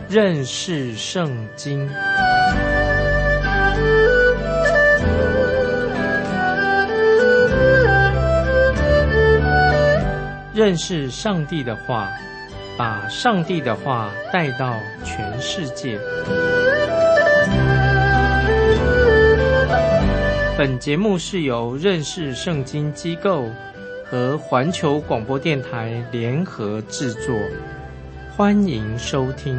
认识圣经。认识上帝的话，把上帝的话带到全世界。本节目是由认识圣经机构和环球广播电台联合制作，欢迎收听。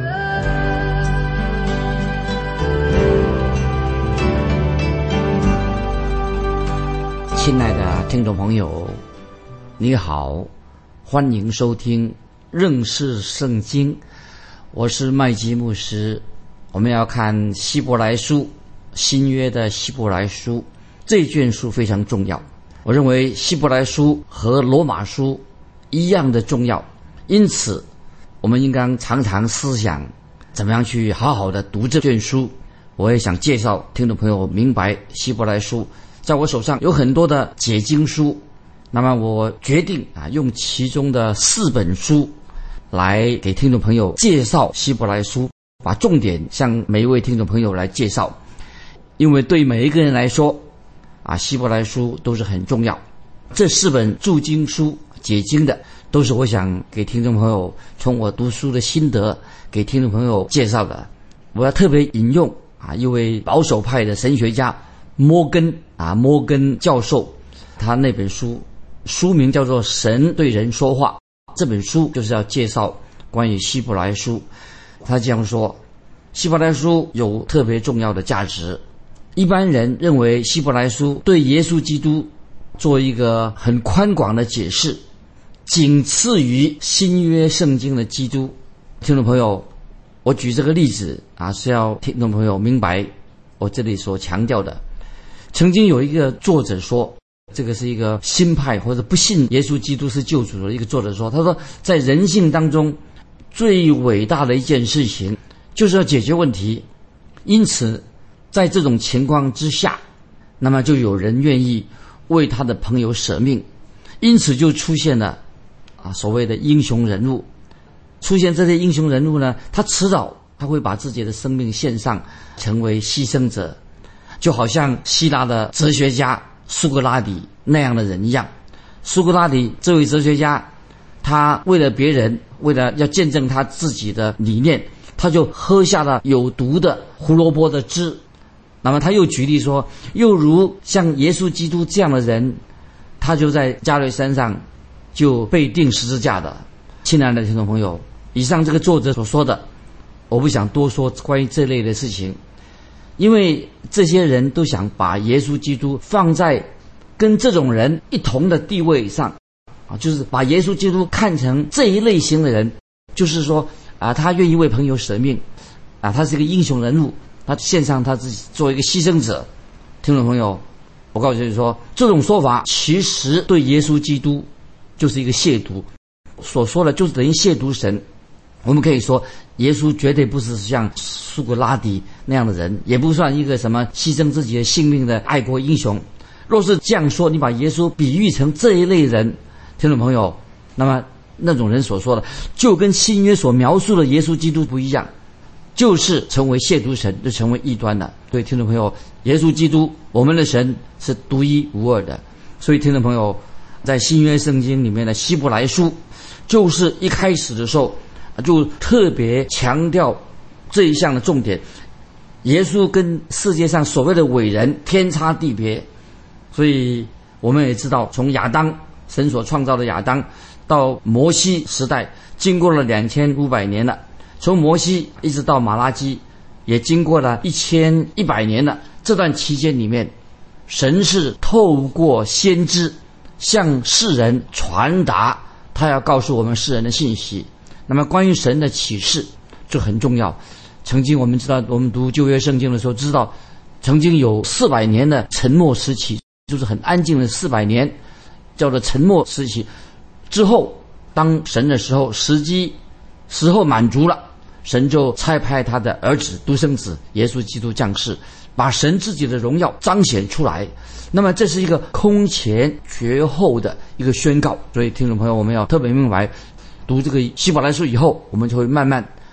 亲爱的听众朋友，你好，欢迎收听认识圣经，我是麦基牧师。我们要看希伯来书，新约的希伯来书，这卷书非常重要。我认为希伯来书和罗马书一样的重要，因此我们应该常常思想怎么样去好好的读这卷书。我也想介绍听众朋友明白希伯来书，在我手上有很多的解经书，那么我决定用其中的4本书来给听众朋友介绍希伯来书，把重点向每一位听众朋友来介绍。因为对每一个人来说希伯来书都是很重要。这4本注经书解经的都是我想给听众朋友从我读书的心得给听众朋友介绍的。我要特别引用一位保守派的神学家摩根教授，他那本书名叫做《神对人说话》，这本书就是要介绍关于希伯来书。他这样说，希伯来书有特别重要的价值。一般人认为希伯来书对耶稣基督做一个很宽广的解释，仅次于新约圣经的基督。听众朋友，我举这个例子是要听众朋友明白我这里所强调的。曾经有一个作者说，这个是一个新派或者不信耶稣基督是救主的一个作者说，他说在人性当中最伟大的一件事情就是要解决问题，因此在这种情况之下，那么就有人愿意为他的朋友舍命，因此就出现了所谓的英雄人物。出现这些英雄人物呢，他迟早他会把自己的生命献上，成为牺牲者，就好像希腊的哲学家苏格拉底那样的人一样。苏格拉底这位哲学家，他为了别人，为了要见证他自己的理念，他就喝下了有毒的胡萝卜的汁。那么他又举例说，又如像耶稣基督这样的人，他就在加略山上就被钉十字架的。亲爱的听众朋友，以上这个作者所说的，我不想多说关于这类的事情，因为这些人都想把耶稣基督放在跟这种人一同的地位上就是把耶稣基督看成这一类型的人，就是说他愿意为朋友舍命他是一个英雄人物，他献上他自己做一个牺牲者。听众朋友，我告诉你说，这种说法其实对耶稣基督就是一个亵渎，所说的就是等于亵渎神。我们可以说耶稣绝对不是像苏格拉底那样的人，也不算一个什么牺牲自己的性命的爱国英雄。若是这样说，你把耶稣比喻成这一类人，听众朋友，那么那种人所说的就跟新约所描述的耶稣基督不一样，就是成为亵渎神，就成为异端了。所以听众朋友，耶稣基督我们的神是独一无二的。所以听众朋友，在新约圣经里面的希伯来书，就是一开始的时候就特别强调这一项的重点，耶稣跟世界上所谓的伟人天差地别。所以我们也知道，从亚当，神所创造的亚当，到摩西时代，经过了2500年了。从摩西一直到马拉基，也经过了1100年了。这段期间里面，神是透过先知向世人传达他要告诉我们世人的信息。那么关于神的启示就很重要。曾经我们知道，我们读旧约圣经的时候知道，曾经有400年的沉默时期，就是很安静的400年，叫做沉默时期。之后当神的时候满足了，神就差派他的儿子独生子耶稣基督降世，把神自己的荣耀彰显出来。那么这是一个空前绝后的一个宣告。所以听众朋友，我们要特别明白，读这个希伯来书以后，我们就会慢慢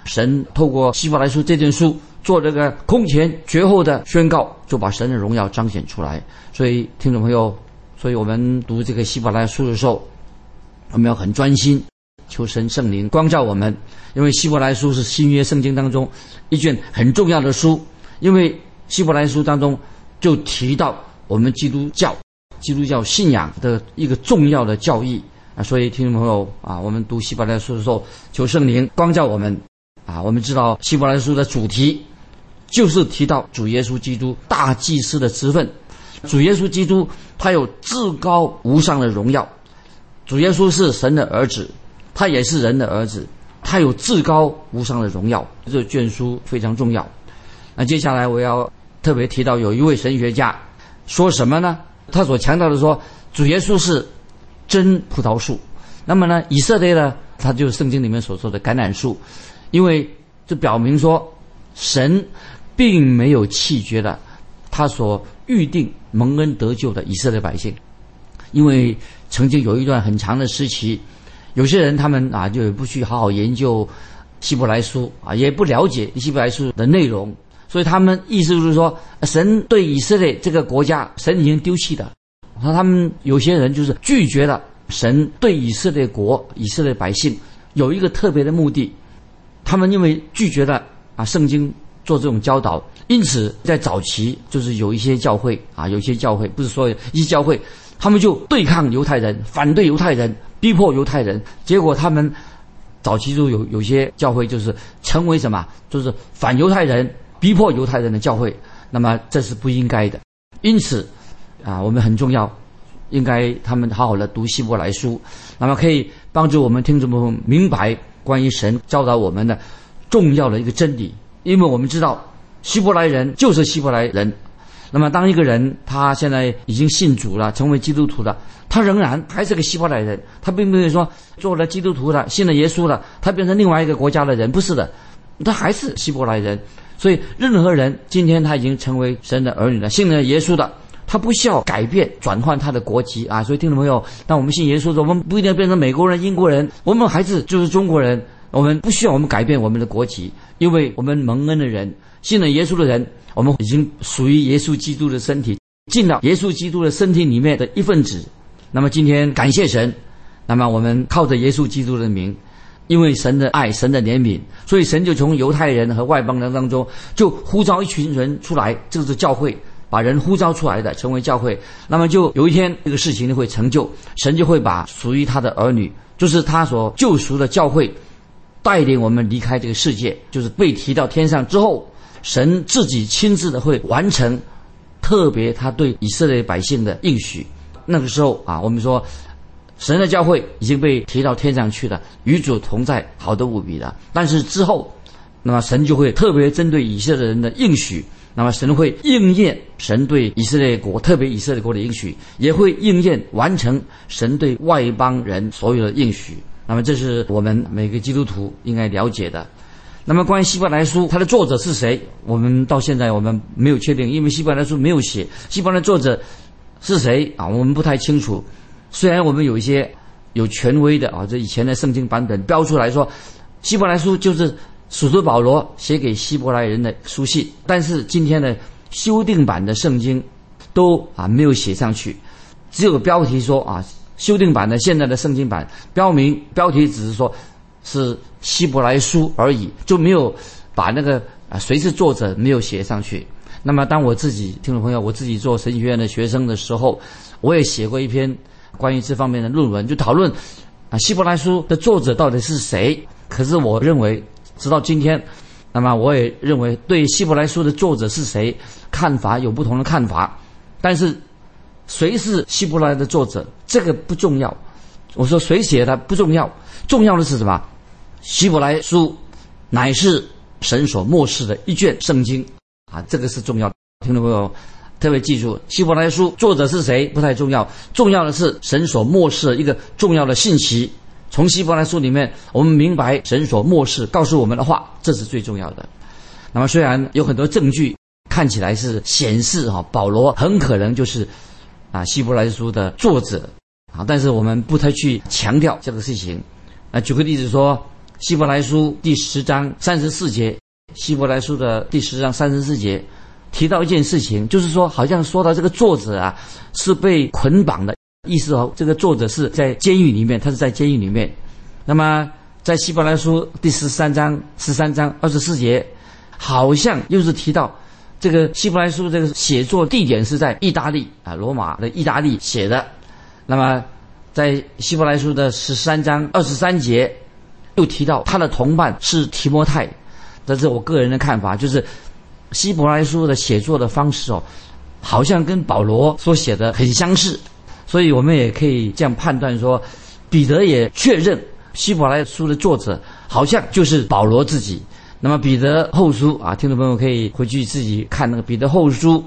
神透过希伯来书这卷书做这个空前绝后的宣告，就把神的荣耀彰显出来。所以听众朋友，所以我们读这个希伯来书的时候，我们要很专心，求神圣灵光照我们。因为希伯来书是新约圣经当中一卷很重要的书，因为希伯来书当中就提到我们基督教信仰的一个重要的教义啊。所以听众朋友啊，我们读希伯来书的时候，求圣灵光照我们啊。我们知道希伯来书的主题就是提到主耶稣基督大祭司的职分。主耶稣基督他有至高无上的荣耀，主耶稣是神的儿子，他也是人的儿子，他有至高无上的荣耀。这卷书非常重要。那接下来我要特别提到有一位神学家说什么呢？他所强调的说，主耶稣是真葡萄树，那么呢，以色列呢，他就是圣经里面所说的橄榄树，因为这表明说神并没有弃绝了他所预定蒙恩得救的以色列百姓。因为曾经有一段很长的时期，有些人他们就也不去好好研究希伯来书也不了解希伯来书的内容，所以他们意思就是说，神对以色列这个国家神已经丢弃了。他们有些人就是拒绝了神对以色列国以色列百姓有一个特别的目的。他们因为拒绝了圣经做这种教导，因此在早期就是有一些教会有一些教会，不是所有，一些教会他们就对抗犹太人，反对犹太人，逼迫犹太人。结果他们早期就有些教会就是成为什么，就是反犹太人，逼迫犹太人的教会。那么这是不应该的。因此我们很重要，应该他们好好的读希伯来书，那么可以帮助我们听众朋友明白关于神教导我们的重要的一个真理。因为我们知道希伯来人就是希伯来人，那么当一个人他现在已经信主了，成为基督徒了，他仍然还是个希伯来人，他并没有说做了基督徒了，信了耶稣了，他变成另外一个国家的人，不是的，他还是希伯来人。所以任何人今天他已经成为神的儿女了，信了耶稣的，他不需要改变转换他的国籍所以听众朋友，当我们信耶稣的，我们不一定要变成美国人、英国人，我们还是就是中国人，我们不需要我们改变我们的国籍，因为我们蒙恩的人，信了耶稣的人，我们已经属于耶稣基督的身体，进了耶稣基督的身体里面的一份子。那么今天感谢神，那么我们靠着耶稣基督的名，因为神的爱，神的怜悯，所以神就从犹太人和外邦人当中就呼召一群人出来，这是教会，把人呼召出来的成为教会。那么就有一天这个事情会成就，神就会把属于他的儿女，就是他所救赎的教会，带领我们离开这个世界，就是被提到天上之后，神自己亲自的会完成特别他对以色列百姓的应许。那个时候我们说神的教会已经被提到天上去了，与主同在，好得无比了。但是之后，那么神就会特别针对以色列人的应许，那么神会应验神对以色列国，特别以色列国的应许，也会应验完成神对外邦人所有的应许。那么这是我们每个基督徒应该了解的。那么关于希伯来书它的作者是谁，我们到现在我们没有确定，因为希伯来书没有写希伯来作者是谁我们不太清楚。虽然我们有一些有权威的这以前的圣经版本标出来说希伯来书就是使徒保罗写给希伯来人的书信，但是今天的修订版的圣经都没有写上去，只有标题说修订版的现在的圣经版标题只是说是希伯来书而已，就没有把那个谁是作者没有写上去。那么当我自己听众朋友，我自己做神学院的学生的时候，我也写过一篇关于这方面的论文，就讨论希伯来书的作者到底是谁。可是我认为直到今天，那么我也认为对希伯来书的作者是谁看法有不同的看法，但是谁是希伯来的作者这个不重要。我说谁写的不重要，重要的是什么？希伯来书乃是神所默示的一卷圣经这个是重要的。听众朋友特别记住，希伯来书作者是谁不太重要，重要的是神所默示的一个重要的信息。从希伯来书里面我们明白神所默示告诉我们的话，这是最重要的。那么虽然有很多证据看起来是显示保罗很可能就是希伯来书的作者但是我们不太去强调这个事情。举个例子说， 希伯来书第10章34节，希伯来书的第10章34节提到一件事情，就是说好像说到这个作者啊是被捆绑的意思哦，这个作者是在监狱里面，他是在监狱里面。那么在希伯来书第13章24节，好像又是提到这个希伯来书这个写作地点是在意大利啊，罗马的意大利写的。那么在希伯来书的13章23节又提到他的同伴是提摩太。这是我个人的看法，就是希伯来书的写作的方式哦，好像跟保罗所写的很相似，所以我们也可以这样判断说，彼得也确认希伯来书的作者好像就是保罗自己。那么彼得后书啊，听众朋友可以回去自己看那个彼得后书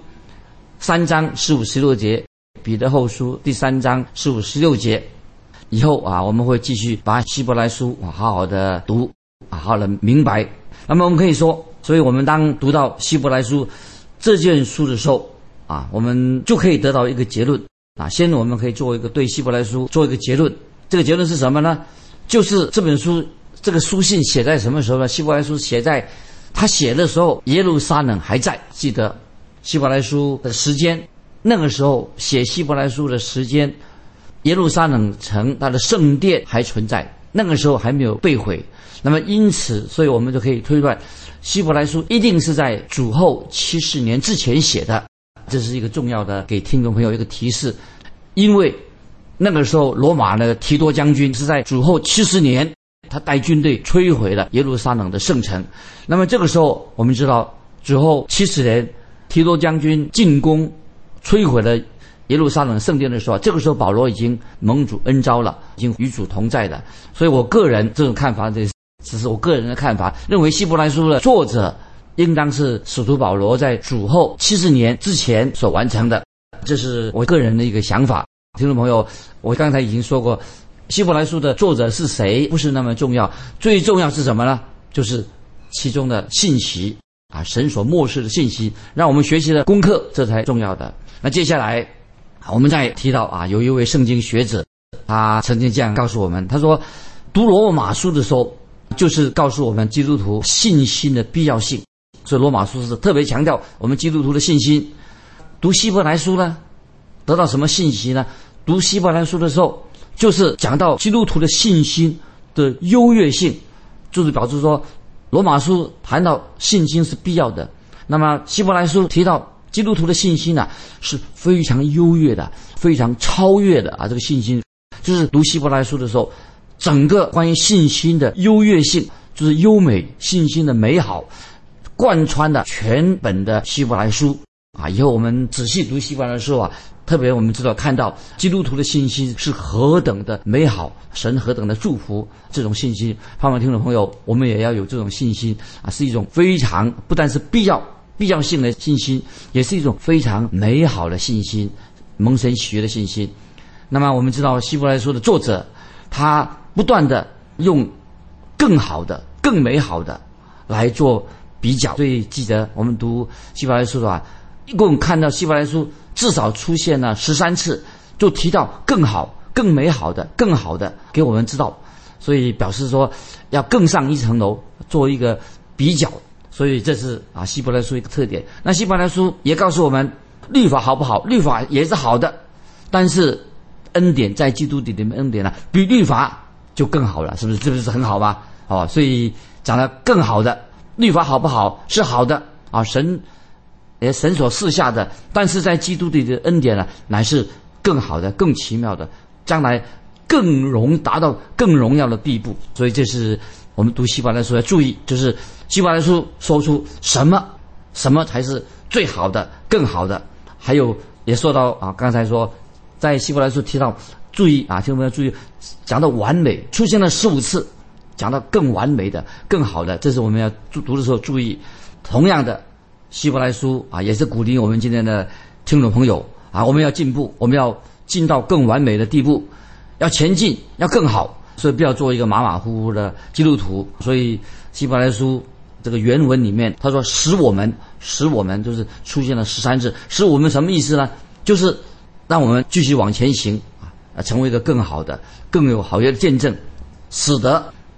3章15、16节，彼得后书第3章15、16节。以后啊，我们会继续把希伯来书好好的读，好好的明白。那么我们可以说，所以我们当读到希伯来书这卷书的时候啊，我们就可以得到一个结论啊。先我们可以做一个对希伯来书做一个结论，这个结论是什么呢？就是这本书这个书信写在什么时候呢？希伯来书写在他写的时候，耶路撒冷还在。记得希伯来书的时间，那个时候写希伯来书的时间，耶路撒冷城它的圣殿还存在，那个时候还没有被毁。那么因此，所以我们就可以推断，希伯来书一定是在主后70年之前写的。这是一个重要的给听众朋友一个提示，因为那个时候罗马的提多将军是在主后70年，他带军队摧毁了耶路撒冷的圣城。那么这个时候我们知道，主后70年提多将军进攻摧毁了耶路撒冷圣殿的时候，这个时候保罗已经蒙主恩召了，已经与主同在的。所以我个人这种看法，这只是我个人的看法，认为希伯来书的作者应当是使徒保罗在主后70年之前所完成的，这是我个人的一个想法。听众朋友，我刚才已经说过，希伯来书的作者是谁不是那么重要，最重要是什么呢？就是其中的信息啊，神所默示的信息，让我们学习的功课，这才重要的。那接下来我们再提到啊，有一位圣经学者，他曾经这样告诉我们，他说读罗马书的时候，就是告诉我们基督徒信心的必要性。所以罗马书是特别强调我们基督徒的信心。读希伯来书呢，得到什么信息呢？读希伯来书的时候，就是讲到基督徒的信心的优越性，就是表示说罗马书谈到信心是必要的，那么希伯来书提到基督徒的信心是非常优越的，非常超越的啊！这个信心就是读希伯来书的时候，整个关于信心的优越性，就是优美信心的美好，贯穿的全本的希伯来书啊！以后我们仔细读希伯来书啊，特别我们知道看到基督徒的信心是何等的美好，神何等的祝福，这种信心，盼望听众朋友我们也要有这种信心啊，是一种非常不但是必要性的信心，也是一种非常美好的信心，蒙神喜悦的信心。那么我们知道希伯来书的作者，他不断的用更好的更美好的来做比较，所以记得我们读希伯来书一共看到希伯来书至少出现了13次，就提到更好更美好的更好的给我们知道，所以表示说要更上一层楼，做一个比较。所以这是希伯来书一个特点。那希伯来书也告诉我们，律法好不好？律法也是好的，但是恩典在基督里面恩典比律法就更好了，是不是？这不是很好吗？所以讲了更好的，律法好不好？是好的啊，神所赐下的，但是在基督里的恩典乃是更好的、更奇妙的，将来达到更荣耀的地步。所以这是我们读希伯来书要注意，就是希伯来书说出什么才是最好的、更好的。还有也说到刚才说在希伯来书提到，注意听众朋友注意，讲到完美出现了15次，讲到更完美的、更好的，这是我们要读的时候注意。同样的，希伯来书也是鼓励我们今天的听众朋友我们要进步，我们要进到更完美的地步，要前进，要更好。所以不要做一个马马虎虎的基督徒。所以希伯来书这个原文里面他说使我们就是出现了13次，使我们什么意思呢？就是让我们继续往前行成为一个更好的、更有好的见证，使得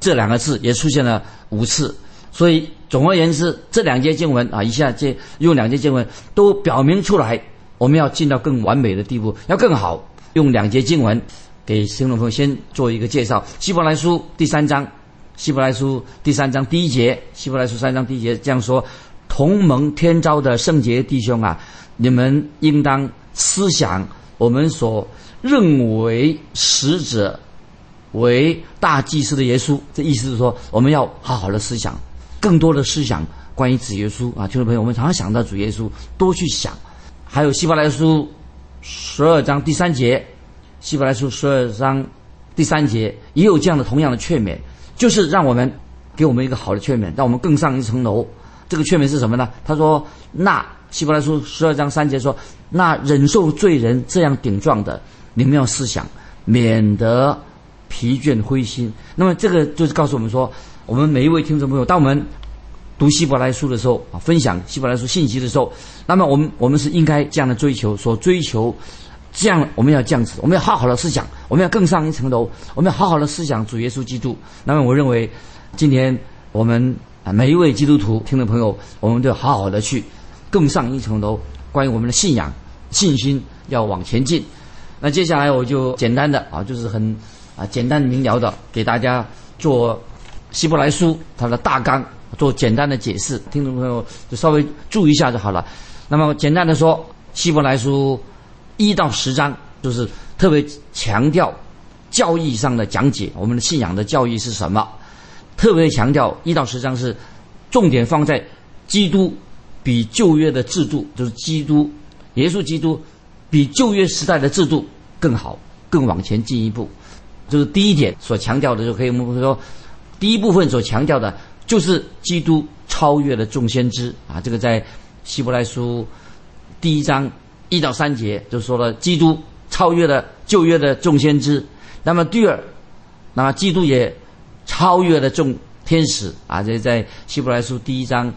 这两个字也出现了5次。所以总而言之，这2节经文啊，以下用2节经文都表明出来，我们要进到更完美的地步，要更好。用2节经文给听众朋友先做一个介绍。希伯来书第3章，希伯来书第3章第1节，希伯来书3章第1节这样说：同蒙天召的圣洁弟兄啊，你们应当思想我们所认为使者为大祭司的耶稣。这意思是说，我们要好好的思想，更多的思想关于主耶稣啊，听众朋友，我们常常想到主耶稣，多去想。还有希伯来书12章第3节，希伯来书12章第3节也有这样的同样的劝勉，就是让我们给我们一个好的劝勉，让我们更上一层楼。这个劝勉是什么呢？他说，那希伯来书12章3节说，那忍受罪人这样顶撞的，你们要思想，免得疲倦灰心。那么这个就是告诉我们说，我们每一位听众朋友，当我们读希伯来书的时候啊，分享希伯来书信息的时候，那么我们是应该这样的追求，所追求这样，我们要这样子，我们要好好的思想，我们要更上一层楼，我们要好好的思想主耶稣基督。那么我认为今天我们每一位基督徒听众朋友，我们都要好好的去更上一层楼，关于我们的信仰信心要往前进。那接下来我就简单的就是很简单明了的给大家做希伯来书它的大纲做简单的解释，听众朋友就稍微注意一下就好了。那么简单的说，希伯来书1到10章就是特别强调教义上的讲解，我们的信仰的教义是什么，特别强调1到10章是重点放在基督比旧约的制度，就是耶稣基督比旧约时代的制度更好，更往前进一步。就是第一点所强调的，就可以我们说第一部分所强调的就是基督超越了众先知啊，这个在希伯来书第1章1到3节就说了，基督超越了旧约的众先知。那么第二，那么基督也超越了众天使啊，这在希伯来书第1章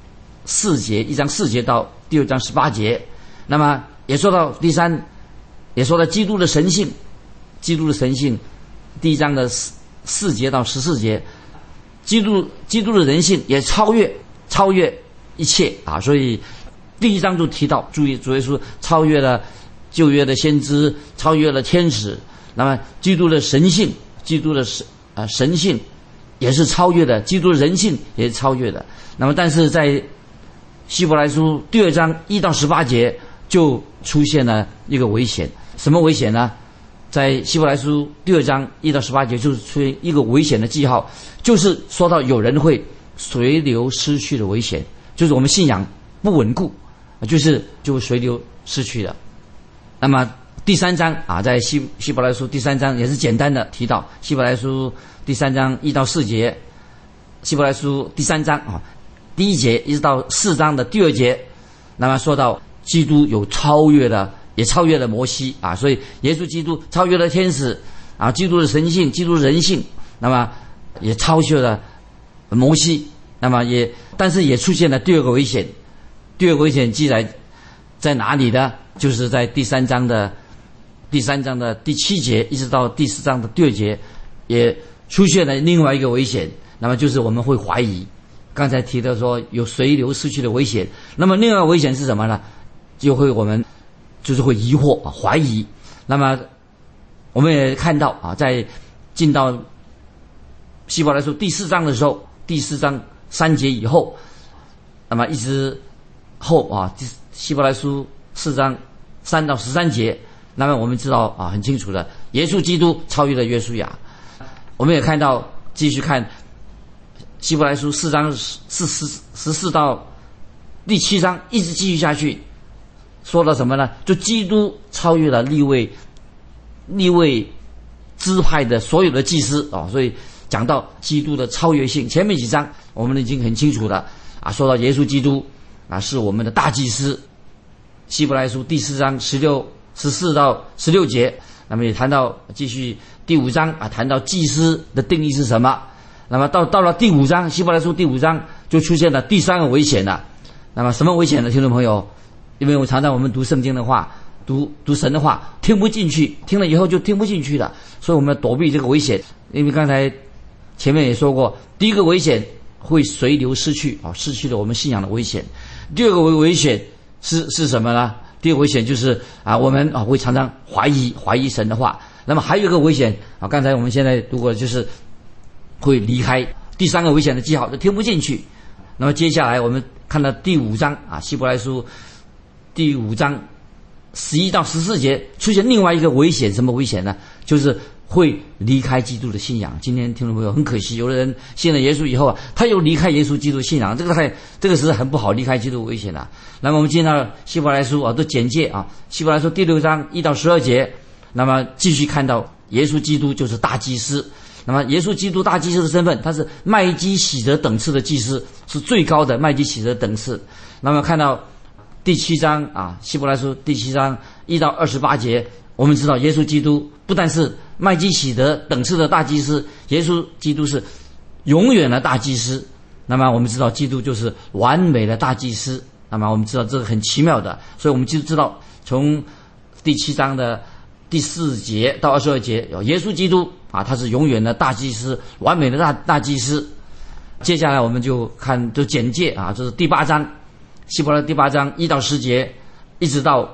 4节，1章4节到第2章18节。那么也说到第3，也说到基督的神性，基督的神性第1章的4节到14节，基督的人性也超越一切啊。所以第1章就提到，注意主耶稣超越了旧约的先知，超越了天使。那么基督的神性，基督的神性也是超越的，基督的人性也是超越的。那么但是在希伯来书第2章1到18节就出现了一个危险。什么危险呢？在希伯来书第2章1到18节就是出现一个危险的记号，就是说到有人会随流失去的危险，就是我们信仰不稳固，就随流失去了。那么第3章啊，在希伯来书第3章也是简单的提到，希伯来书第3章1到4节，希伯来书第3章啊第1节一直到4章的第2节，那么说到基督有也超越了摩西啊，所以耶稣基督超越了天使啊，基督的神性，基督的人性，那么也超越了摩西。那么但是也出现了第二个危险。第二个危险记载在哪里呢？就是在第3章的第7节一直到第4章的第2节，也出现了另外一个危险。那么就是我们会怀疑，刚才提到说有随流失去的危险。那么另外一个危险是什么呢？我们就是会疑惑怀疑。那么我们也看到在进到希伯来书第4章的时候，第4章3节以后，那么一直后希伯来书4章3到13节，那么我们知道很清楚的，耶稣基督超越了约书亚。我们也看到，继续看希伯来书4章14到第7章，一直继续下去，说了什么呢？就基督超越了利未支派的所有的祭司所以讲到基督的超越性。前面几章我们已经很清楚了说到耶稣基督是我们的大祭司。希伯来书第4章14到16节，那么也谈到，继续第5章谈到祭司的定义是什么。那么到了第5章，希伯来书第5章就出现了第3个危险了。那么什么危险呢？听众朋友，因为我常常我们读圣经的话，读神的话听不进去，听了以后就听不进去了，所以我们要躲避这个危险。因为刚才前面也说过，第一个危险会随流失去啊，失去了我们信仰的危险。第二个危险是什么呢？第二个危险就是我们会常常怀疑神的话。那么还有一个危险刚才我们现在读过，就是会离开。第三个危险的记号就听不进去。那么接下来我们看到第5章希伯来书第5章11到14节出现另外一个危险，什么危险呢？就是会离开基督的信仰。今天听众朋友，很可惜，有的人信了耶稣以后他又离开耶稣基督的信仰，这个是很不好，离开基督危险的。那么我们进到希伯来书都简介希伯来书第6章1到12节，那么继续看到耶稣基督就是大祭司。那么耶稣基督大祭司的身份，他是麦基洗德等次的祭司，是最高的麦基洗德等次。那么看到第7章希伯来书第7章1到28节，我们知道耶稣基督不但是麦基洗德等次的大祭司，耶稣基督是永远的大祭司。那么我们知道基督就是完美的大祭司。那么我们知道这个很奇妙的，所以我们就知道从第7章的第4节到22节，有耶稣基督他是永远的大祭司，完美的大祭司。接下来我们就看就简介这是第8章，希伯来第8章1到10节，一直到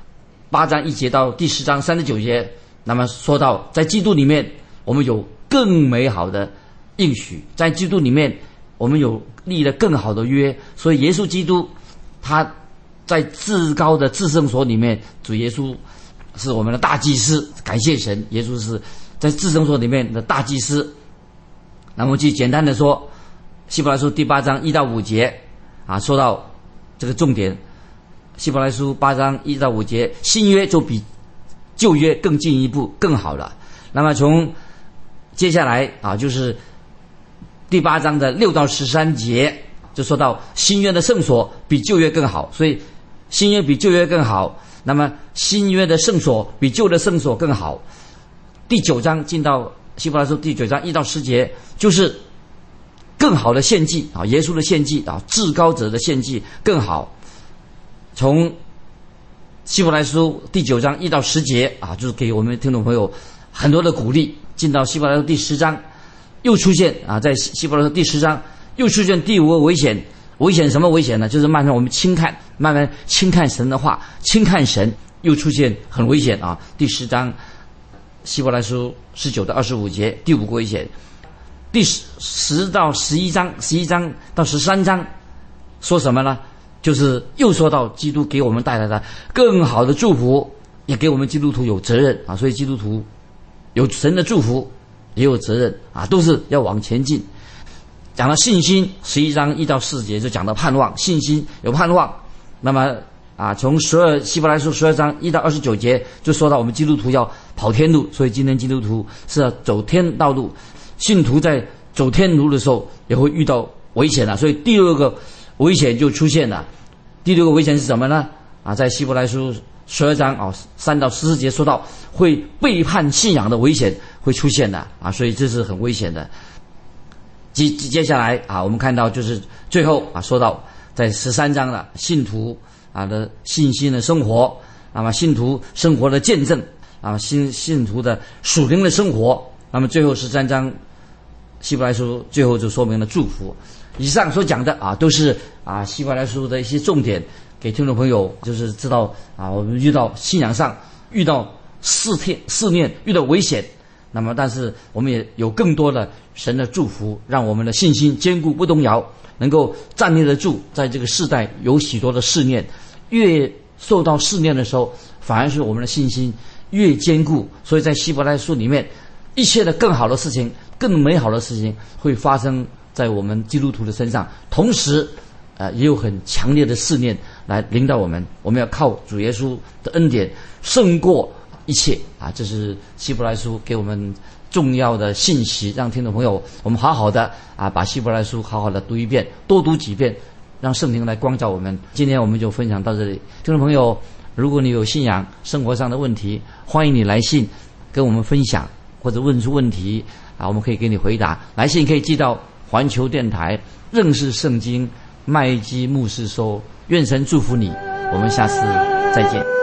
8章1节到第10章39节。那么说到在基督里面我们有更美好的应许，在基督里面我们有立了更好的约。所以耶稣基督他在至高的至圣所里面，主耶稣是我们的大祭司，感谢神，耶稣是在至圣所里面的大祭司。那么就简单的说，希伯来书第8章1到5节说到这个重点。希伯来书8章1到5节，新约就比旧约更进一步更好了。那么从接下来就是第8章的6到13节，就说到新约的圣所比旧约更好，所以新约比旧约更好。那么新约的圣所比旧的圣所更好。第9章进到希伯来书第9章1到10节，就是更好的献祭耶稣的献祭至高者的献祭更好。从希伯来书第9章1到10节就是给我们听众朋友很多的鼓励。进到希伯来书第10章，又出现在希伯来书第10章又出现第5个危险。危险什么危险呢？就是慢慢我们慢慢轻看神的话，轻看神，又出现很危险第10章希伯来书19到25节，第5个危险。第10到11章，11章到13章说什么呢？就是又说到基督给我们带来的更好的祝福，也给我们基督徒有责任所以基督徒有神的祝福，也有责任都是要往前进。讲到信心，11章1到4节就讲到盼望，信心有盼望。那么从希伯来书12章1到29节就说到我们基督徒要跑天路，所以今天基督徒是要走天道路。信徒在走天路的时候也会遇到危险所以第6个危险就出现了。第6个危险是什么呢？在希伯来书12章3到14节说到会背叛信仰的危险会出现的所以这是很危险的。接下来我们看到就是最后说到在13章了，信徒的信心的生活，那么信徒生活的见证信徒的属灵的生活。那么最后13章希伯来书最后就说明了祝福。以上所讲的都是希伯来书的一些重点，给听众朋友就是知道我们遇到信仰上遇到试炼，遇到危险，那么但是我们也有更多的神的祝福，让我们的信心坚固不动摇，能够站立得住。在这个世代有许多的试炼，越受到试炼的时候，反而是我们的信心越坚固。所以在希伯来书里面，一切的更好的事情，更美好的事情会发生在我们基督徒的身上，同时也有很强烈的试炼来领导我们。我们要靠主耶稣的恩典胜过一切这是希伯来书给我们重要的信息，让听众朋友我们好好的把希伯来书好好的读一遍，多读几遍，让圣灵来光照我们。今天我们就分享到这里。听众朋友，如果你有信仰生活上的问题，欢迎你来信跟我们分享，或者问出问题我们可以给你回答。来信可以寄到环球电台认识圣经麦基牧师收。愿神祝福你，我们下次再见。